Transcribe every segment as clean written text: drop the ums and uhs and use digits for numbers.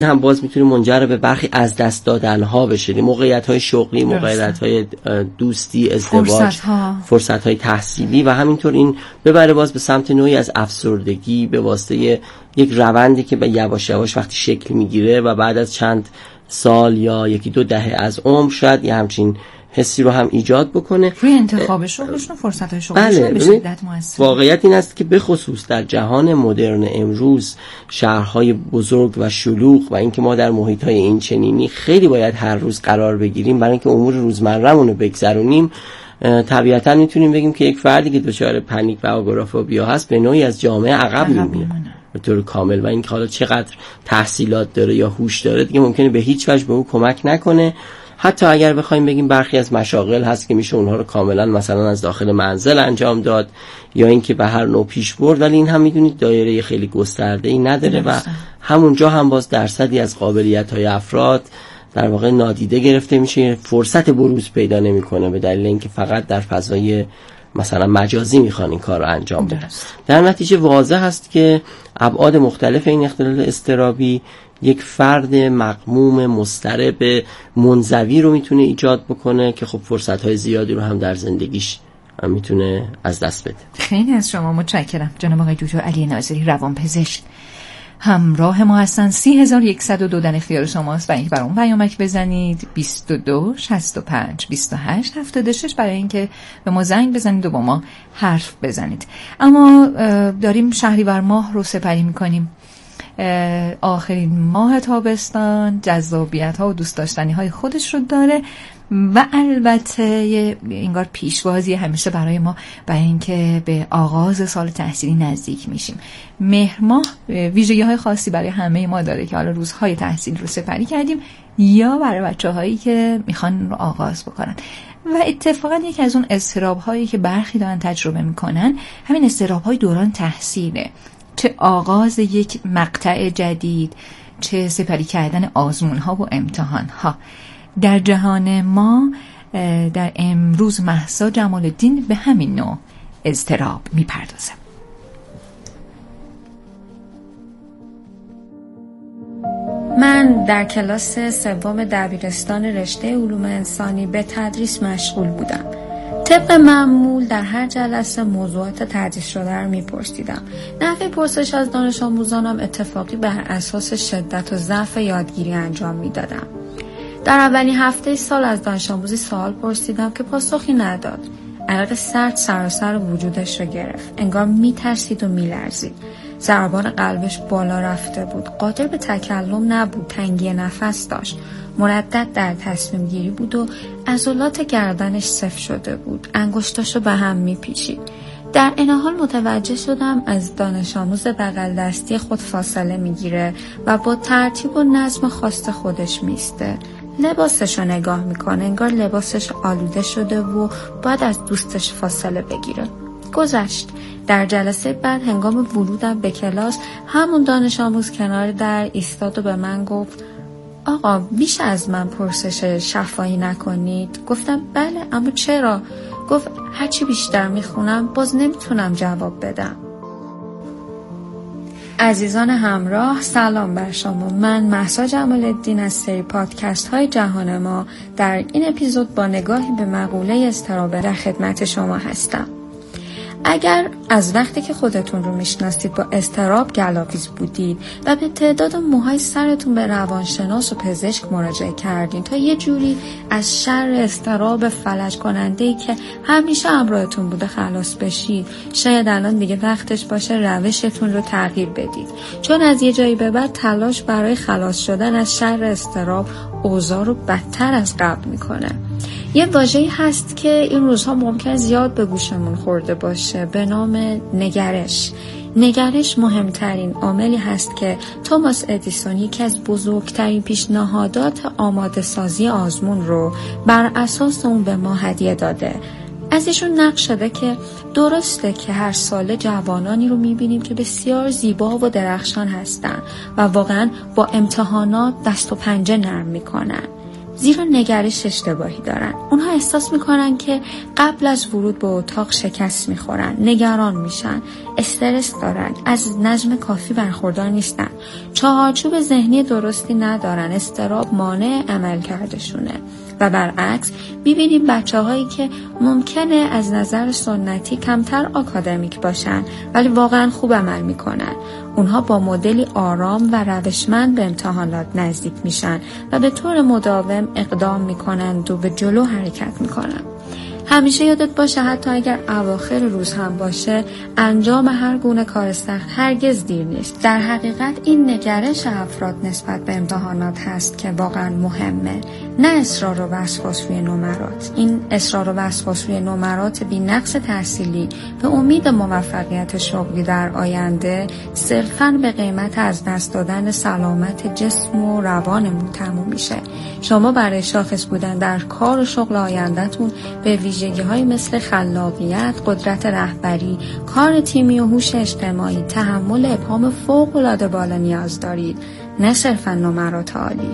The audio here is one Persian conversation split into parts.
هم باز میتونه منجر به برخی از دست دادن ها بشه، موقعیت های شغلی، موقعیت های دوستی، ازدواج، فرصت های تحصیلی و همینطور این ببره باز به سمت نوعی از افسردگی به واسطه یک روندی که به یواش یواش وقتی شکل میگیره و بعد از چند سال یا یکی دو دهه از عمر شاید یه همچین حسی رو هم ایجاد بکنه. روی انتخاب شغلشون، فرصت‌های شغلشون به شدت موثر. واقعیت این است که به خصوص در جهان مدرن امروز، شهرهای بزرگ و شلوغ و اینکه ما در محیط‌های این چنینی خیلی باید هر روز قرار بگیریم برای اینکه امور روزمره‌مون رو بگذرونیم، طبیعتاً میتونیم بگیم که یک فردی که دچار پنیک و آگورافوبیا هست به نوعی از جامعه عقب میمونه به طور کامل و اینکه حالا چقدر تحصیلات داره یا هوش داره دیگه ممکنه به هیچ وجه به او کمک نکنه. حتی اگر بخوایم بگیم برخی از مشاغل هست که میشه اونها رو کاملا مثلا از داخل منزل انجام داد یا اینکه به هر نوع پیش برد، ولی این هم میدونید دایره خیلی گسترده‌ای نداره و همونجا هم باز درصدی از قابلیت‌های افراد در واقع نادیده گرفته میشه، فرصت بروز پیدا نمیکنه به دلیل اینکه فقط در فضای مثلا مجازی میخوان این کار رو انجام بدن. در نتیجه واضح هست که ابعاد مختلف این اختلال اضطرابی یک فرد مغموم، مضطرب، منزوی رو میتونه ایجاد بکنه که خب فرصت‌های زیادی رو هم در زندگیش میتونه از دست بده. خیلی از شما متشکرم جناب آقای دکتر علی ناظری، روانپزشک. همراه ما هستن. 3102 در اختیار شماست برای اینکه برام پیامک بزنید. 22 65 28 76 برای اینکه به ما زنگ بزنید و با ما حرف بزنید. اما داریم شهریور ماه رو سپری میکنیم، آخرین ماه تابستان، جذابیت ها و دوست داشتنی های خودش رو داره و البته انگار پیشوازی همیشه برای ما برای اینکه به آغاز سال تحصیلی نزدیک میشیم. مهر ماه ویژگی های خاصی برای همه ما داره که حالا روزهای تحصیل رو سپری کردیم یا برای بچه هایی که میخوان رو آغاز بکنن. و اتفاقا یکی از اون اضطراب هایی که برخی دارن تجربه میکنن همین اضطراب های دوران تحصیله، چه آغاز یک مقطع جدید، چه سپری کردن آزمون ها و امتحان ها. در جهان ما در امروز مهسا جمال الدین به همین نوع اضطراب میپردازه. من در کلاس سوم دبیرستان رشته علوم انسانی به تدریس مشغول بودم. طبق معمول در هر جلسه موضوعات تدریس شده رو میپرسیدم. نحوه پرسش از دانش آموزانم اتفاقی بر اساس شدت و ضعف یادگیری انجام میدادم. در اولین هفته سال از دانش آموزی سوال پرسیدم که پاسخی نداد. عرق سرد سراسر وجودش رو گرفت. انگار میترسید و میلرزید. ضربان قلبش بالا رفته بود. قادر به تکلم نبود. تنگی نفس داشت. مردد در تصمیم گیری بود و عضلات گردنش سفت شده بود. انگشتاشو به هم میپیچید. در این حال متوجه شدم از دانش آموز بغل دستی خود فاصله میگیره و با ترتیب و نظم خاص خودش میسته. لباسشو نگاه میکنه، انگار لباسش آلوده شده و باید از دوستش فاصله بگیره. گذشت. در جلسه بعد هنگام ورودم به کلاس همون دانش آموز کنار در ایستاد و به من گفت آقا بیش از من پرسش شفاهی نکنید. گفتم بله، اما چرا؟ گفت هرچی بیشتر میخونم باز نمیتونم جواب بدم. عزیزان همراه، سلام بر شما. من مهسا جمال الدین از سری پادکست های جهان ما در این اپیزود با نگاهی به مقوله اضطراب در خدمت شما هستم. اگر از وقتی که خودتون رو میشناسید با اضطراب گلاویز بودید و به تعداد موهای سرتون به روانشناس و پزشک مراجعه کردین تا یه جوری از شر اضطراب فلج کننده‌ای که همیشه همراهتون بوده خلاص بشید، شاید الان دیگه وقتش باشه روشتون رو تغییر بدید، چون از یه جایی به بعد تلاش برای خلاص شدن از شر اضطراب اوضاع رو بدتر از قبل میکنه. یه واژه‌ای هست که این روزها ممکن زیاد به گوشمون خورده باشه به نام نگرش. نگرش مهمترین عاملی هست که توماس ادیسون یکی از بزرگترین پیشنهادات آماده سازی آزمون رو بر اساس اون به ما هدیه داده. از ایشون نقل شده که درسته که هر ساله جوانانی رو میبینیم که بسیار زیبا و درخشان هستن و واقعا با امتحانات دست و پنجه نرم میکنن. زیرا نگرش اشتباهی دارن. اونها احساس میکنن که قبل از ورود به اتاق شکست میخورن، نگران میشن، استرس دارن، از نظم کافی برخوردار نیستن، چارچوب ذهنی درستی ندارن، اضطراب مانع عملکردشونه. و برعکس میبینیم بچه‌هایی که ممکنه از نظر سنتی کمتر آکادمیک باشن ولی واقعا خوب عمل میکنن. اونها با مدلی آرام و روشمند به امتحانات نزدیک میشن و به طور مداوم اقدام میکنند و به جلو حرکت میکنن. همیشه یادت باشه حتی اگر اواخر روز هم باشه، انجام هر گونه کار سخت هرگز دیر نیست. در حقیقت این نگرش افراد نسبت به امتحانات هست که واقعا مهمه، نه اصرار و وسواس روی نمرات. این اصرار و وسواس روی نمرات بی نقص تحصیلی به امید موفقیت شغلی در آینده صرفاً به قیمت از دست دادن سلامت جسم و روانمون تموم میشه. شما برای شاخص بودن در کار و شغل آیندهتون به ویژگی‌هایی مثل خلاقیت، قدرت رهبری، کار تیمی و هوش اجتماعی، تحمل ابهام فوق‌العاده بالا نیاز دارید، نه صرفاً نمرات عالی.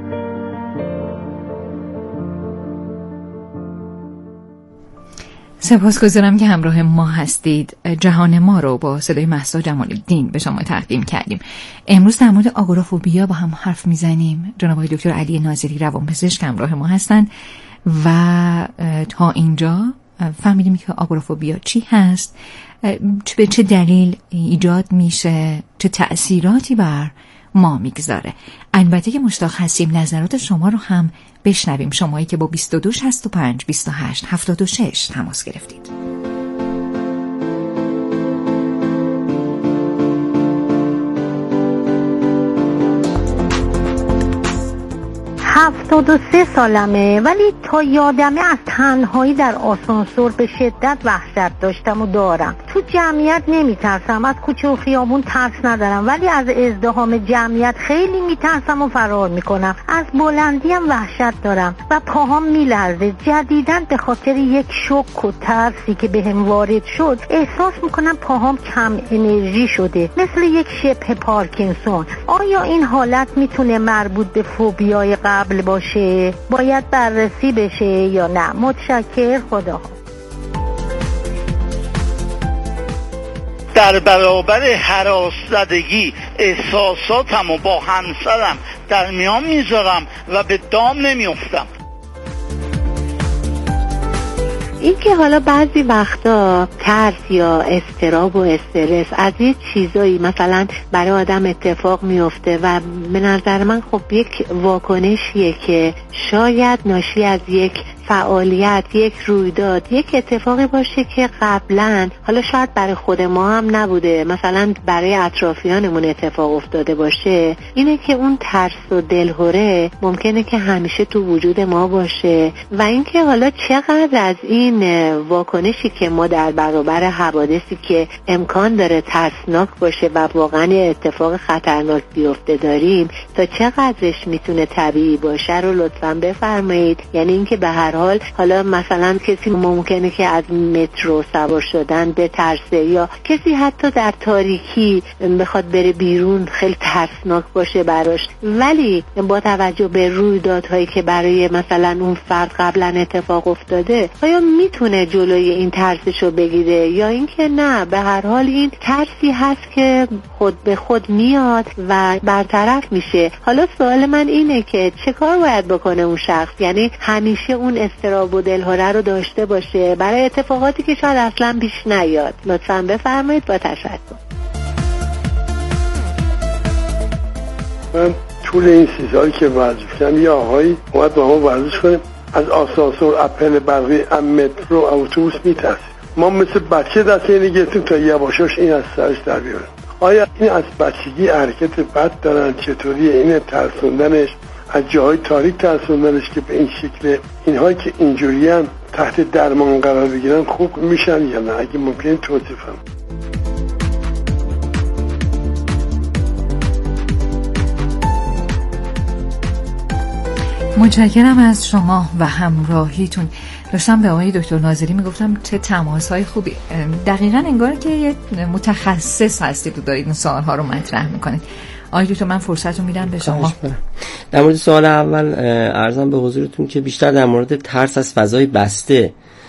سپاسگزارم که همراه ما هستید. جهان ما رو با صدای مهسا جمال‌الدین به شما تقدیم کردیم. امروز در مورد آگورافوبیا با هم حرف میزنیم. جناب آقای دکتر علی ناظری روانپزشک همراه ما هستند و تا اینجا فهمیدیم که آگورافوبیا چی هست، به چه دلیل ایجاد میشه، چه تأثیراتی بر ما میگذاره. البته که مشتاق هستیم نظرات شما رو هم بشنویم، شمایی که با 22 65 28 76 تماس گرفتید. 73 سالمه ولی تا یادمه از تنهایی در آسانسور به شدت وحشت داشتم و دارم. تو جمعیت نمیترسم، از کوچه و خیابون ترس ندارم، ولی از ازدحام جمعیت خیلی میترسم و فرار میکنم. از بلندی هم وحشت دارم و پاهام میلرزه. جدیداً به خاطر یک شوک و ترسی که بهم وارد شد احساس میکنم پاهام کم انرژی شده، مثل یک شبه پارکینسون. آیا این حالت میتونه مربوط به فوبیای قبل باشه؟ باید بررسی بشه یا نه؟ متشکر، خدا. در برابر هراس زدگی احساساتم و با همسرم در میان میذارم و به دام نمیافتم. این که حالا بعضی وقتا ترس یا اضطراب و استرس از یه چیزایی مثلا برای آدم اتفاق میفته و به نظر من خب یک واکنشیه که شاید ناشی از یک فعالیت، یک رویداد، یک اتفاقی باشه که قبلا حالا شاید برای خود ما هم نبوده، مثلا برای اطرافیانمون اتفاق افتاده باشه. اینه که اون ترس و دلهره ممکنه که همیشه تو وجود ما باشه و اینکه حالا چقدر از این واکنشی که ما در برابر حوادثی که امکان داره ترسناک باشه و واقعا اتفاق خطرناک بیفته داریم، تا چقدرش میتونه طبیعی باشه رو لطفاً بفرمایید. یعنی اینکه به هر حال حالا مثلا کسی ممکنه که از مترو سوار شدن بترسه، یا کسی حتی در تاریکی بخواد بره بیرون خیلی ترسناک باشه براش، ولی با توجه به رویدادهایی که برای مثلا اون فرد قبلا اتفاق افتاده آیا میتونه جلوی این ترسشو بگیره یا اینکه نه، به هر حال این ترسی هست که خود به خود میاد و برطرف میشه. حالا سوال من اینه که چه کار باید بکنه اون شخص؟ یعنی همیشه اون اضطراب و دلهره رو داشته باشه برای اتفاقاتی که شاید اصلا پیش نیاد؟ لطفاً بفرمایید. با تشکر. من طول این 3 سالی که ورزش کردم یه آقایی اومد با ما ورزش کنیم، از آسانسور، اپل برقی، مترو، اتوبوس میترسید. ما مثل بچه دست اینو گرفتیم تا یواشاش این از سرش در بیاره. آیا این از بچگی حرکت بد دارن؟ چطوریه این ترسوندنش؟ از جاهای تاریک ترسوندنش که به این شکل اینهایی که اینجوری هم تحت درمان قرار بگیرن خوب میشن یا نه؟ اگه ممکنه توضیح کنم. متشکرم از شما و همراهیتون. داشتم به آقای دکتر ناظری میگفتم چه تماس‌های خوبی. دقیقاً انگار که یه متخصص هستید و دارید این سوال‌ها رو مطرح میکنید. آقای دکتر من فرصت رو میدم به شما. در مورد سوال اول عرضم به حضورتون که بیشتر در مورد ترس از فضای بسته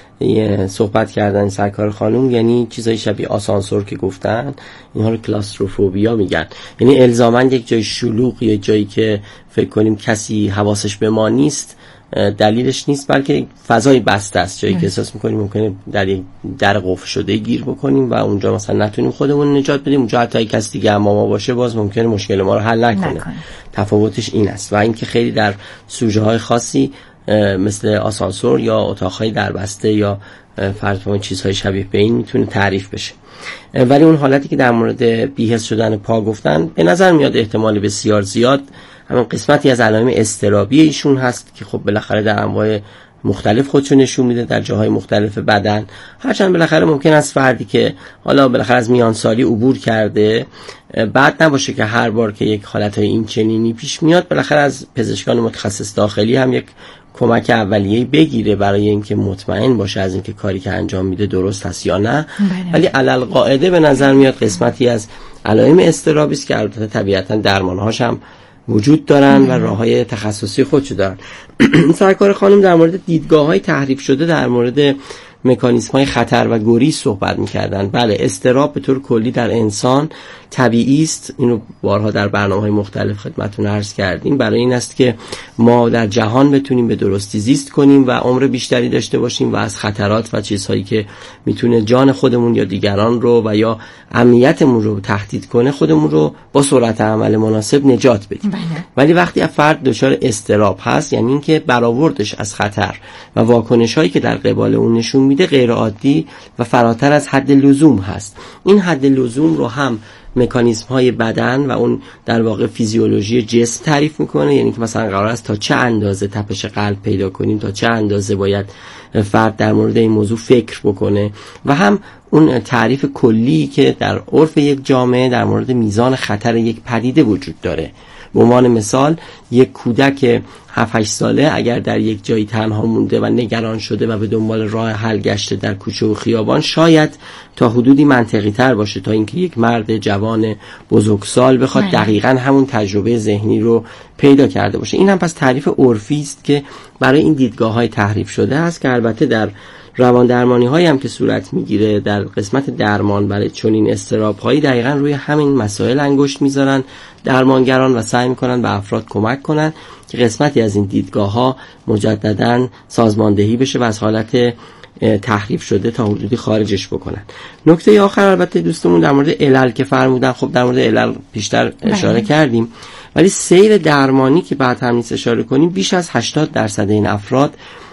صحبت کردن سرکار خانم، یعنی چیزای شبیه آسانسور که گفتن، اینها رو کلاستروفوبیا میگن. یعنی الزاماً یک جای شلوغ یا جایی که فکر کنیم کسی حواسش به ما نیست دلیلش نیست، بلکه فضای بسته است، جایی که احساس میکنیم ممکنه در یک در قفل شده گیر بکنیم و اونجا مثلا نتونیم خودمون نجات بدیم، اونجا حتی کسی دیگه هم ما باشه باز ممکنه مشکل ما رو حل نکنه. تفاوتش این است. و اینکه خیلی در سوژه های خاصی مثل آسانسور یا اتاقهای دربسته یا فرض چیزهای شبیه به این میتونه تعریف بشه. ولی اون حالتی که در مورد بی‌حس شدن پا گفتن، به نظر میاد احتمال بسیار زیاد همون قسمتی از علائم اضطرابی ایشون هست که خب بالاخره در انواع مختلف خودشو نشون میده در جاهای مختلف بدن. هرچند بالاخره ممکن است فردی که حالا بالاخره از میانسالی عبور کرده بعد نباشه که هر بار که یک حالتهای این چنینی پیش میاد بالاخره از پزشکان متخصص داخلی هم یک کمک اولیه‌ای بگیره برای اینکه مطمئن باشه از اینکه کاری که انجام میده درست هست یا نه. ولی علل قاعده به نظر میاد قسمتی از علائم اضطرابی است که البته طبیعتاً درمانهاش هم وجود دارن و راههای تخصصی خودشو دارن. سرکار خانم در مورد دیدگاه‌های تحریف شده در مورد مکانیزم‌های خطر و گریز صحبت می‌کردن. بله، اضطراب به طور کلی در انسان طبیعی است. اینو بارها در برنامه‌های مختلف خدمتتون عرض کردیم. برای این است که ما در جهان بتونیم به درستی زیست کنیم و عمر بیشتری داشته باشیم و از خطرات و چیزهایی که میتونه جان خودمون یا دیگران رو و یا امنیتمون رو تهدید کنه خودمون رو با سرعت عمل مناسب نجات بدیم. ولی وقتی فرد دچار اضطراب هست، یعنی اینکه برآوردش از خطر و واکنش‌هایی که در قبال اون نشون میده غیر عادی و فراتر از حد لزوم هست. این حد لزوم رو هم مکانیزم های بدن و اون در واقع فیزیولوژی جسم تعریف میکنه، یعنی که مثلا قرار است تا چه اندازه تپش قلب پیدا کنیم، تا چه اندازه باید فرد در مورد این موضوع فکر بکنه، و هم اون تعریف کلی که در عرف یک جامعه در مورد میزان خطر یک پدیده وجود داره. به عنوان مثال یک کودک 7-8 ساله اگر در یک جایی تنها مونده و نگران شده و به دنبال راه حل گشته در کوچه و خیابان، شاید تا حدودی منطقی تر باشه تا اینکه یک مرد جوان بزرگسال بخواد دقیقاً همون تجربه ذهنی رو پیدا کرده باشه. این هم پس تعریف عرفی است که برای این دیدگاه‌های تحریف شده است که البته در روان درمانی هایی هم که صورت میگیره در قسمت درمان برای چنین اضطراب‌هایی دقیقاً روی همین مسائل انگشت میذارن درمانگران و سعی میکنن به افراد کمک کنن که قسمتی از این دیدگاه‌ها مجدداً سازماندهی بشه و از حالت تحریف شده تا حدودی خارجش بکنن. نکته آخر البته دوستمون در مورد علل که فرمودن، خب در مورد علل بیشتر اشاره کردیم، ولی سیر درمانی که بعد هم نیست اشاره کنیم، بیش از 80% این افراد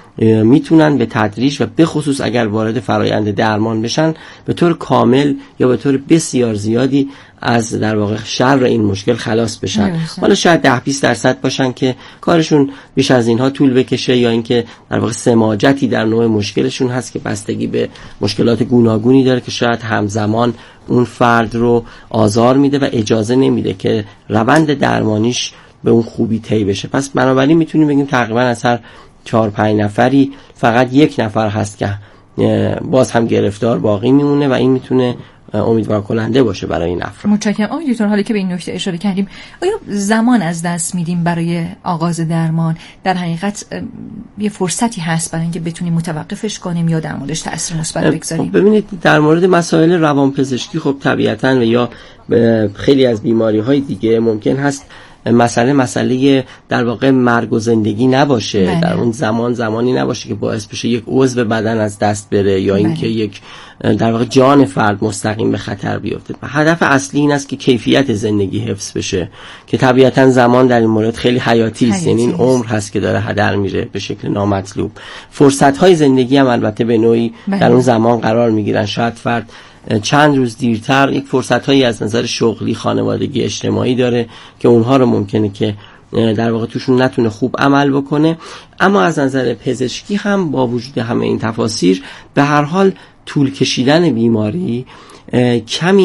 میتونن به تدریج و به خصوص اگر وارد فرایند درمان بشن به طور کامل یا به طور بسیار زیادی از در واقع شر این مشکل خلاص بشن. حالا شاید 10-20% باشن که کارشون بیش از اینها طول بکشه یا اینکه در واقع سماجتی در نوع مشکلشون هست که بستگی به مشکلات گوناگونی داره که شاید همزمان اون فرد رو آزار میده و اجازه نمیده که روند درمانیش به اون خوبی طی بشه. پس بنابراین میتونیم بگیم تقریبا از هر 4-5 نفری فقط 1 نفر هست که باز هم گرفتار باقی میمونه و این میتونه امیدوار کننده باشه برای این افراد. متشکرم. آقای دکتر، حالا که به این نکته اشاره کردیم، آیا زمان از دست میدیم برای آغاز درمان؟ در حقیقت یه فرصتی هست برای اینکه بتونیم متوقفش کنیم یا در موردش تأثیر مثبت بگذاریم؟ ببینید در مورد مسائل روانپزشکی خب طبیعتاً و یا خیلی از بیماری‌های دیگه ممکن هست مسئله در واقع مرگ و زندگی نباشه. در اون زمانی نباشه که باعث بشه یک عضو بدن از دست بره یا اینکه یک در واقع جان فرد مستقیم به خطر بیفته. هدف اصلی این است که کیفیت زندگی حفظ بشه که طبیعتاً زمان در این مورد خیلی حیاتی است، یعنی این عمر هست که داره هدر میره به شکل نامطلوب. فرصت‌های زندگی هم البته به نوعی در اون زمان قرار میگیرن. شاید فرد چند روز دیرتر یک فرصت‌هایی از نظر شغلی، خانوادگی، اجتماعی داره که اونها رو ممکنه که در واقع توشون نتونه خوب عمل بکنه، اما از نظر پزشکی هم با وجود همه این تفاسیر به هر حال طول کشیدن بیماری کمی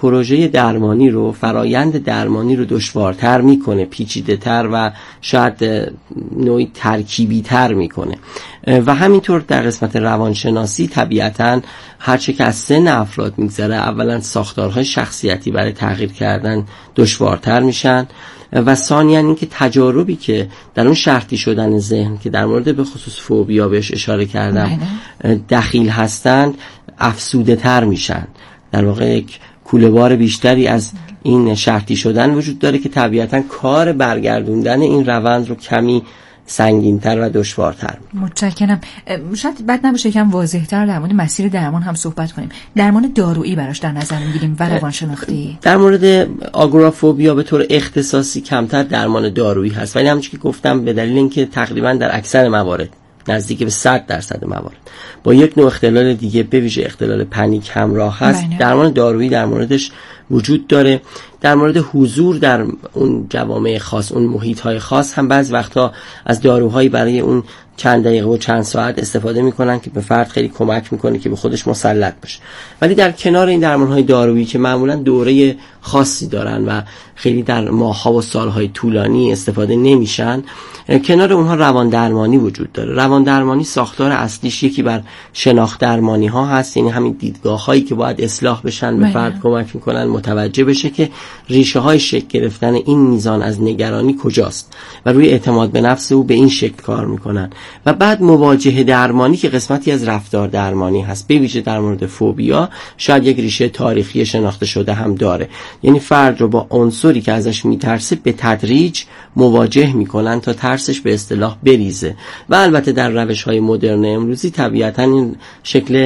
پروژه درمانی رو، فرایند درمانی رو دشوارتر میکنه، پیچیده‌تر و شاید نوعی ترکیبی تر میکنه. و همینطور در قسمت روانشناسی طبیعتاً هرچه که از سن افراد میگذره اولا ساختارهای شخصیتی برای تغییر کردن دشوارتر میشن و ثانیاً اینکه تجاربی که در اون شرطی شدن ذهن که در مورد به خصوص فوبیا بهش اشاره کردم دخیل هستند افسوده تر میشن. در واقع یک کوله‌بار بیشتری از این شرطی شدن وجود داره که طبیعتاً کار برگردوندن این روند رو کمی سنگین‌تر و دشوارتر. متشکرم. شاید بد نباشه یکم واضح‌تر در مورد مسیر درمان هم صحبت کنیم. درمان دارویی براش در نظر می‌گیریم و روانشناختی. در مورد آگورافوبیا به طور اختصاصی کمتر درمان دارویی هست، ولی همونجوری که گفتم به دلیل اینکه تقریباً در اکثر موارد نزدیک به 100% موارد با یک نوع اختلال دیگه به ویژه اختلال پنیک همراه هست، درمان دارویی در موردش وجود داره. در مورد حضور در اون جوامع خاص، اون محیط‌های خاص هم بعض وقتا از داروهایی برای اون چند دقیقه و چند ساعت استفاده میکنن که به فرد خیلی کمک میکنه که به خودش مسلط بشه. ولی در کنار این درمان‌های دارویی که معمولاً دوره خاصی دارن و خیلی در ماه‌ها و سال‌های طولانی استفاده نمیشن، کنار اونها روان درمانی وجود داره. روان درمانی ساختار اصلیش یکی بر شناخت درمانی ها هست، یعنی همین دیدگاه هایی که باید اصلاح بشن به فرد کمک میکنن متوجه بشه که ریشه های شکل گرفتن این میزان از نگرانی کجاست و روی اعتماد به نفس او به این شکل کار میکنن. و بعد مواجهه درمانی که قسمتی از رفتار درمانی هست، به ویژه در مورد فوبیا شاید یک ریشه تاریخی شناخته شده هم داره، یعنی فرد رو با عنصری که ازش میترسه به تدریج مواجه میکنن تا ترسش به اصطلاح بریزه. و البته در روش‌های مدرن امروزی طبیعتاً این شکل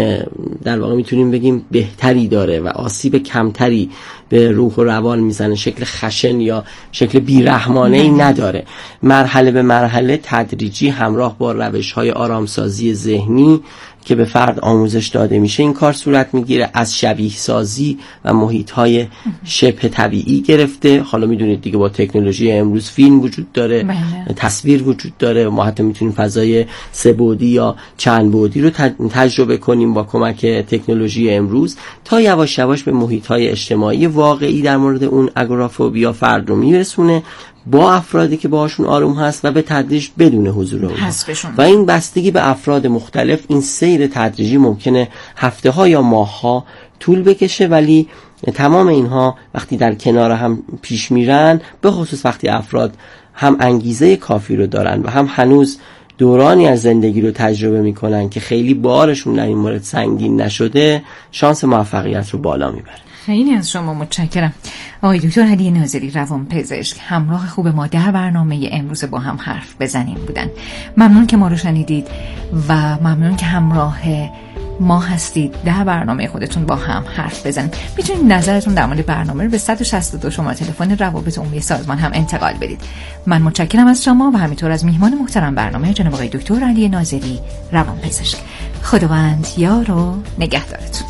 در واقع میتونیم بگیم بهتری داره و آسیب کمتری به روح و روان میزنه، شکل خشن یا شکل بیرحمانه‌ای نداره. مرحله به مرحله تدریجی همراه با روش‌های آرامسازی ذهنی که به فرد آموزش داده میشه این کار صورت میگیره، از شبیه سازی و محیط‌های شبه طبیعی گرفته. حالا میدونید دیگه با تکنولوژی امروز فیلم وجود داره، تصویر وجود داره، ما حتی میتونیم فضای سه بعدی یا چند بعدی رو تجربه کنیم با کمک تکنولوژی امروز تا یواش یواش به محیط‌های اجتماعی واقعی در مورد اون آگورافوبیا فرد رو میرسونه با افرادی که باهاشون آروم هست و به تدریج بدون حضور اونها. و این بستگی به افراد مختلف، این سیر تدریجی ممکنه هفته ها یا ماه ها طول بکشه، ولی تمام اینها وقتی در کنار هم پیش میرن، به خصوص وقتی افراد هم انگیزه کافی رو دارن و هم هنوز دورانی از زندگی رو تجربه میکنن که خیلی بارشون در این مورد سنگین نشده، شانس موفقیت رو بالا میبره. خیلی از شما متشکرم. آقای دکتر علی ناظری، روانپزشک، همراه خوب ما در برنامه امروز با هم حرف بزنیم بودن. ممنون که ما رو شنیدید و ممنون که همراه ما هستید در برنامه خودتون با هم حرف بزنید. میتونید نظرتون در مورد برنامه رو به 162 شماره تلفن روابط عمومی سازمان هم انتقال بدید. من متشکرم از شما و همینطور از میهمان محترم برنامه جناب آقای دکتر علی ناظری، روانپزشک. خداوند یار و نگهدارتون.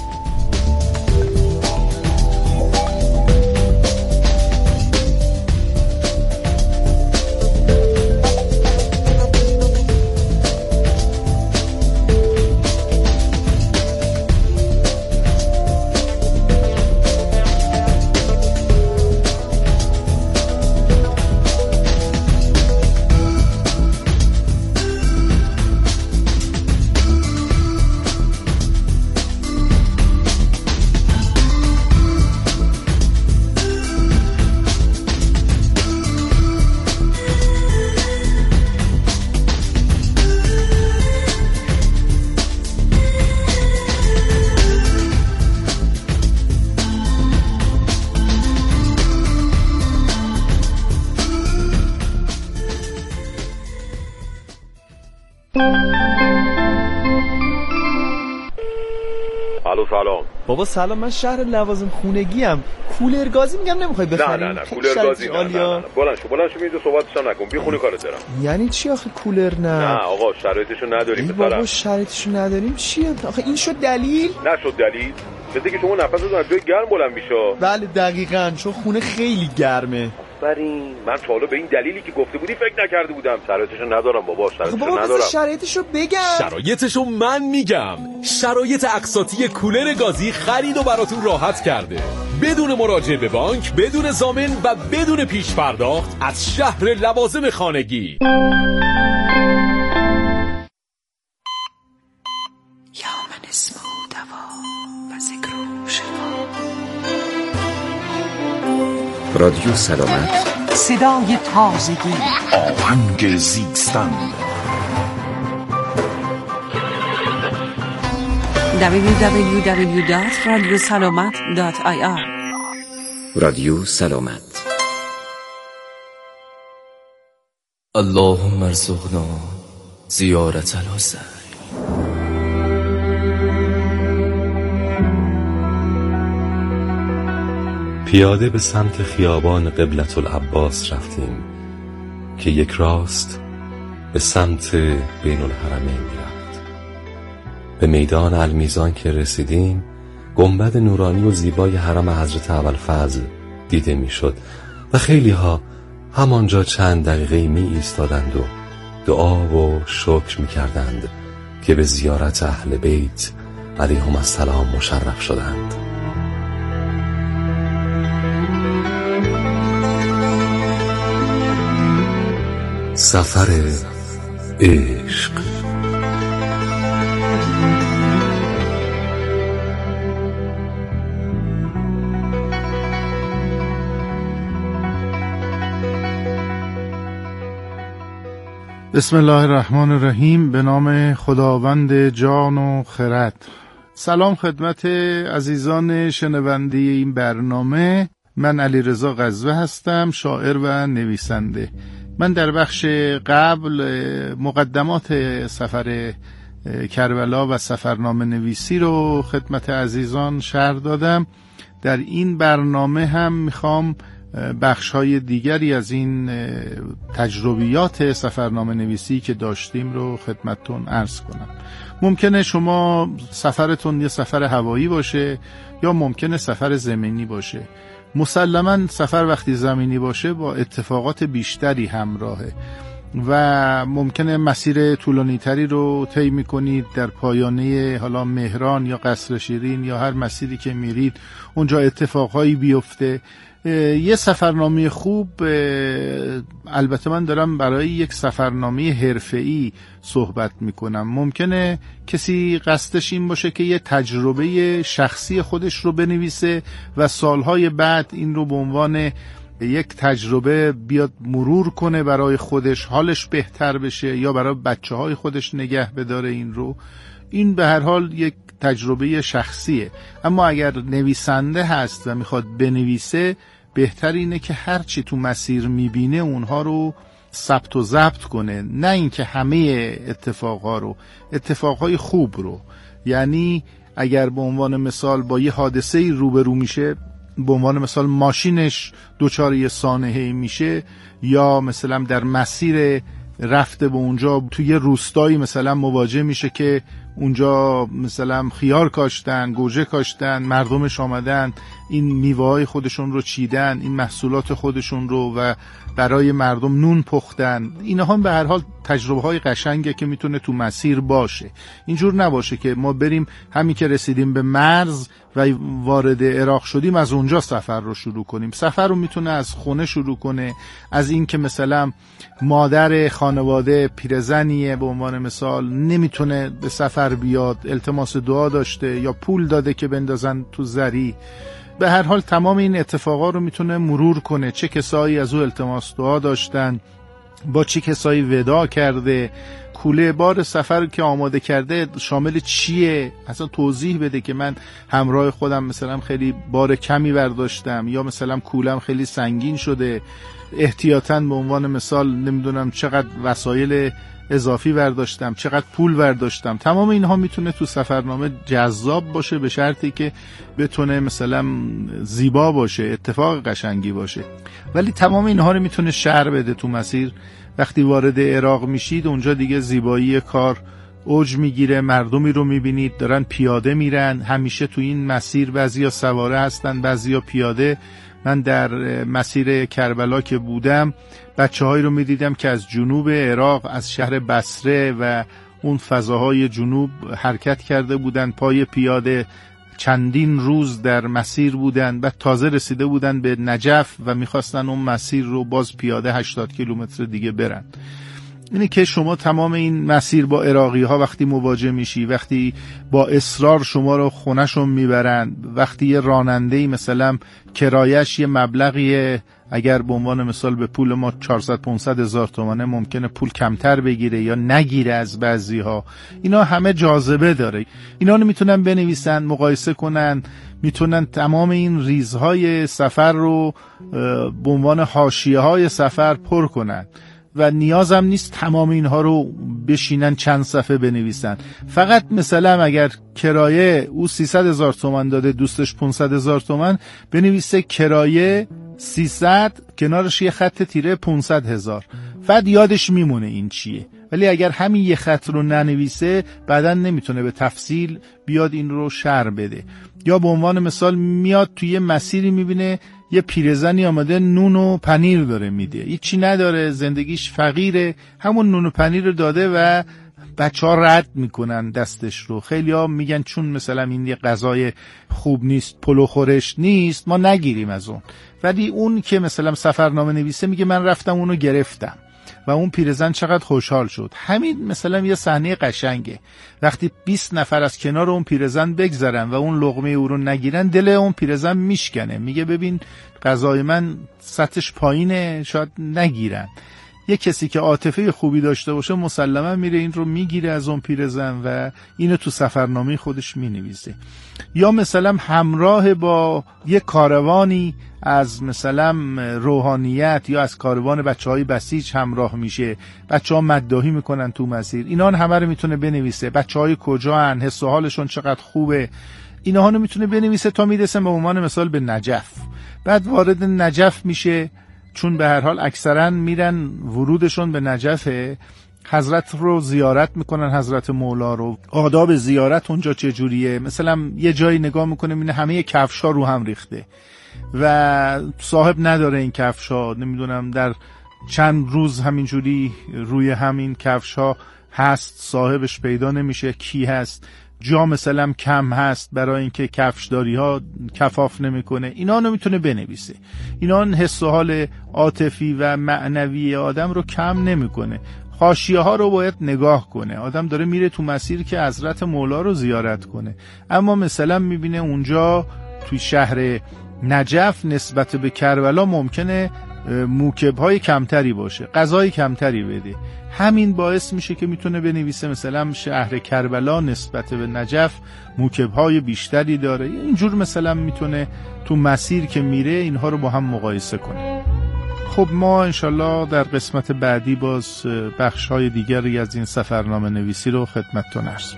سلام بابا سلام، من شهر لوازم خونگی ام. کولر گازی میگم نمیخوای بخری؟ نه کولر گازی نه بلند شو اینجا صحبتش نکن، بی خونه کارت دارم. یعنی چی آخه کولر نه آقا شرایطشو نداریم بابا شرایطشو نداریم چیه آخه؟ این شد دلیل؟ نشد دلیل، مثل که شما نفستون از جای گرم بلند میشه. بله دقیقاً، چون خونه خیلی گرمه. آفرین، من تا حالا به این دلیلی که گفته بودی فکر نکرده بودم. شرایطشو ندارم بابا، شرایطشو ندارم. شرایطشو بگم. شرایطشو من میگم. شرایط اقساطی کولر گازی خرید و براتون راحت کرده، بدون مراجعه به بانک، بدون ضامن و بدون پیش پرداخت، از شهر لوازم خانگی. رادیو سلامت، صدای تازگی، آهنگ زیستن. www.radiosalamat.ir رادیو سلامت. اللهم ارزقنا زیارت الحسین. پیاده به سمت خیابان قبلة العباس رفتیم که یک راست به سمت بین الحرمین می‌رفت. به میدان المیزان که رسیدیم، گنبد نورانی و زیبای حرم حضرت ابوالفضل دیده میشد و خیلی ها همانجا چند دقیقه می ایستادند و دعا و شکر می کردند که به زیارت اهل بیت علیهم السلام مشرف شدند. سفر عشق. بسم الله الرحمن الرحیم. به نام خداوند جان و خرد. سلام خدمت عزیزان شنونده این برنامه. من علیرضا غزوه هستم، شاعر و نویسنده. من در بخش قبل مقدمات سفر کربلا و سفرنامه نویسی رو خدمت عزیزان شرح دادم. در این برنامه هم میخوام بخش‌های دیگری از این تجربیات سفرنامه نویسی که داشتیم رو خدمتتون عرض کنم. ممکنه شما سفرتون یه سفر هوایی باشه یا ممکنه سفر زمینی باشه. مسلماً سفر وقتی زمینی باشه با اتفاقات بیشتری همراهه و ممکنه مسیر طولانی تری رو طی می‌کنید. در پایانه حالا مهران یا قصر شیرین یا هر مسیری که میرید اونجا اتفاقهایی بیفته. یه سفرنامه خوب، البته من دارم برای یک سفرنامه حرفه‌ای صحبت میکنم، ممکنه کسی قصدش این باشه که یه تجربه شخصی خودش رو بنویسه و سالهای بعد این رو به عنوان یک تجربه بیاد مرور کنه، برای خودش حالش بهتر بشه یا برای بچه‌های خودش نگه بداره این رو. این به هر حال یک تجربه شخصیه. اما اگر نویسنده هست و میخواد بنویسه، بهتر اینه که هرچی تو مسیر میبینه اونها رو ثبت و ضبط کنه، نه اینکه همه اتفاقهای خوب رو. یعنی اگر به عنوان مثال با یه حادثه‌ای روبرو میشه، به عنوان مثال ماشینش دچار یه سانحه‌ای میشه یا مثلا در مسیر رفته به اونجا توی روستایی مثلا مواجه میشه که اونجا مثلا خیار کاشتن، گوجه کاشتن، مردمش آمدن این میوه‌های خودشون رو چیدن، این محصولات خودشون رو و برای مردم نون پختن. اینها هم به هر حال تجربه‌های قشنگه که میتونه تو مسیر باشه. اینجور نباشه که ما بریم همین که رسیدیم به مرز و وارد عراق شدیم از اونجا سفر رو شروع کنیم. سفر رو میتونه از خونه شروع کنه، از این که مثلا مادر خانواده پیرزنیه به عنوان مثال نمیتونه به سفر بیاد، التماس دعا داشته یا پول داده که بندازن تو زری. به هر حال تمام این اتفاقا رو میتونه مرور کنه، چه کسایی از او التماس دعا داشتن، با چه کسایی وداع کرده، کوله بار سفر که آماده کرده شامل چیه، اصلا توضیح بده که من همراه خودم مثلا خیلی بار کمی برداشتم یا مثلا کولم خیلی سنگین شده، احتیاطاً به عنوان مثال نمیدونم چقدر وسایل اضافی برداشتم، چقدر پول برداشتم. تمام اینها میتونه تو سفرنامه جذاب باشه به شرطی که بتونه مثلا زیبا باشه، اتفاق قشنگی باشه. ولی تمام اینها رو میتونه شرح بده تو مسیر. وقتی وارد عراق میشید اونجا دیگه زیبایی کار اوج میگیره، مردمی رو میبینید دارن پیاده میرن. همیشه تو این مسیر بعضیا سواره هستن بعضیا پیاده. من در مسیر کربلا که بودم بچه‌هایی رو می‌دیدم که از جنوب عراق، از شهر بصره و اون فضاهای جنوب حرکت کرده بودن، پای پیاده چندین روز در مسیر بودن، بعد تازه رسیده بودن به نجف و میخواستن اون مسیر رو باز پیاده 80 کیلومتر دیگه برن. اینه که شما تمام این مسیر با عراقی ها وقتی مواجه میشی، وقتی با اصرار شما رو خونه‌شون میبرن، وقتی یه راننده‌ای مثلا کرایش یه مبلغیه، اگر به عنوان مثال به پول ما 400-500 هزار تومانه ممکنه پول کمتر بگیره یا نگیره از بعضی ها، اینا همه جاذبه داره. اینا رو میتونن بنویسن، مقایسه کنن، میتونن تمام این ریزهای سفر رو به عنوان حاشیه های سفر پر کنن و نیازم نیست تمام اینها رو بشینن چند صفحه بنویسن. فقط مثلا اگر کرایه او 300 هزار تومان داده، دوستش 500 هزار تومان، بنویسه کرایه 300 کنارش یه خط تیره 500 هزار، بعد یادش میمونه این چیه. ولی اگر همین یه خط رو ننویسه بعداً نمیتونه به تفصیل بیاد این رو شرح بده. یا به عنوان مثال میاد توی یه مسیری میبینه یه پیرزنی آمده نون و پنیر داره میده، هیچی نداره، زندگیش فقیره، همون نون و پنیر رو داده و بچه‌ها رد میکنن دستش رو. خیلی‌ها میگن چون مثلا این یه غذای خوب نیست، پلو خورش نیست، ما نگیریم از اون. ولی اون که مثلا سفرنامه نویسه میگه من رفتم اونو گرفتم و اون پیرزن چقدر خوشحال شد. همین مثلا یه صحنه قشنگه. وقتی 20 نفر از کنار اون پیرزن بگذرن و اون لقمه او رو نگیرن، دل اون پیرزن میشکنه، میگه ببین غذای من سطحش پایینه، شاید نگیرن. یه کسی که عاطفه خوبی داشته باشه مسلما میره این رو میگیره از اون پیرزن و اینو تو سفرنامه خودش مینویسه. یا مثلا همراه با یه کاروانی از مثلا روحانیت یا از کاروان بچهای بسیج همراه میشه، بچه‌ها مداحی میکنن تو مسیر، اینا همه رو میتونه بنویسه. بچهای کجاان، حس و حالشون چقدر خوبه، اینا رو میتونه بنویسه تا میرسه به عنوان مثال به نجف. بعد وارد نجف میشه، چون به هر حال اکثرا میرن ورودشون به نجف، حضرت رو زیارت میکنن، حضرت مولا رو. آداب زیارت اونجا چجوریه؟ مثلا یه جایی نگاه میکنه میبینه همه کفشا رو هم ریخته و صاحب نداره این کفشا، نمیدونم در چند روز همینجوری روی همین کفشا هست، صاحبش پیدا نمیشه کی هست. جا مثلا کم هست برای اینکه کفشداری ها کفاف نمیکنه. اینا نمیتونه بنویسه. اینا حس و حال عاطفی و معنوی آدم رو کم نمیکنه. حاشیه ها رو باید نگاه کنه. آدم داره میره تو مسیر که حضرت مولا رو زیارت کنه، اما مثلا میبینه اونجا توی شهر نجف نسبت به کربلا ممکنه موکب‌های کمتری باشه، غذای کمتری بده. همین باعث میشه که میتونه بنویسه مثلا شهر کربلا نسبت به نجف موکب‌های بیشتری داره. اینجور مثلا میتونه تو مسیر که میره اینها رو با هم مقایسه کنه. خب ما انشالله در قسمت بعدی باز بخش‌های دیگری از این سفرنامه نویسی رو خدمتتون عرض.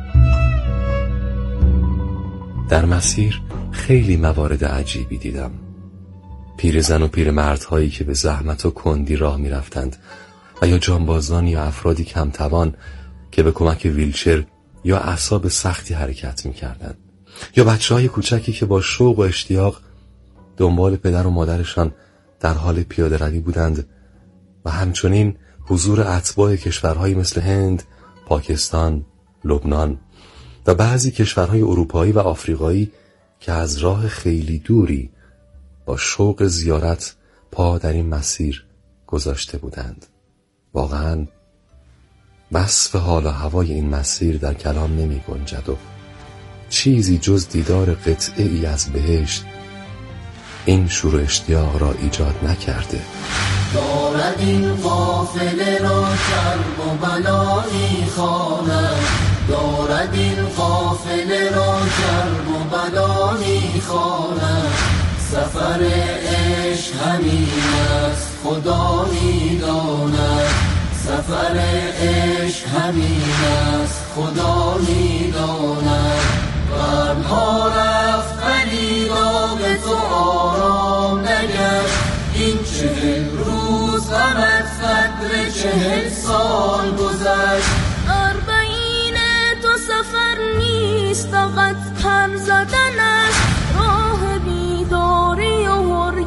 در مسیر خیلی موارد عجیبی دیدم. پیرزن و پیرمردهایی که به زحمت و کندی راه می رفتند و یا جانبازان یا افرادی کمتوان که به کمک ویلچر یا اعصاب سختی حرکت می کردند، یا بچه‌های کوچکی که با شوق و اشتیاق دنبال پدر و مادرشان در حال پیاده روی بودند، و همچنین حضور اتباع کشورهایی مثل هند، پاکستان، لبنان و بعضی کشورهای اروپایی و آفریقایی که از راه خیلی دوری با شوق زیارت پا در این مسیر گذاشته بودند. واقعاً وصف حال و هوای این مسیر در کلام نمی گنجد و چیزی جز دیدار قطعه ای از بهشت این شور و اشتیاق را ایجاد نکرده. دارد این قافله را کرب و بلا می‌خواند، دارد این قافله را کرب و بلا می‌خواند. سفر عشق همین است خدا می‌داند، سفر عشق همین است خدا می‌داند. قرن‌ها رفت ولی نام تو آرام نگشت، این 40 روز غمت قدر 40 سال گذشت. اربعین تو سفر نیست فقط پر زدن است، راه بیداری و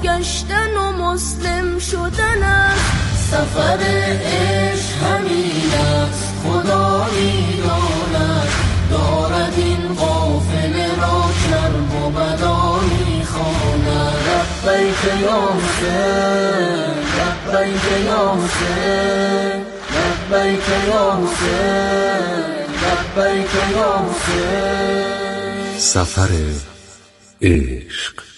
سفر عشق همین است خدا می‌داند دارد این قافله را کرب و بلا می‌خواند لبیک یا حسین لبیک یا حسین لبیک یا حسین لبیک یا حسین سفر عشق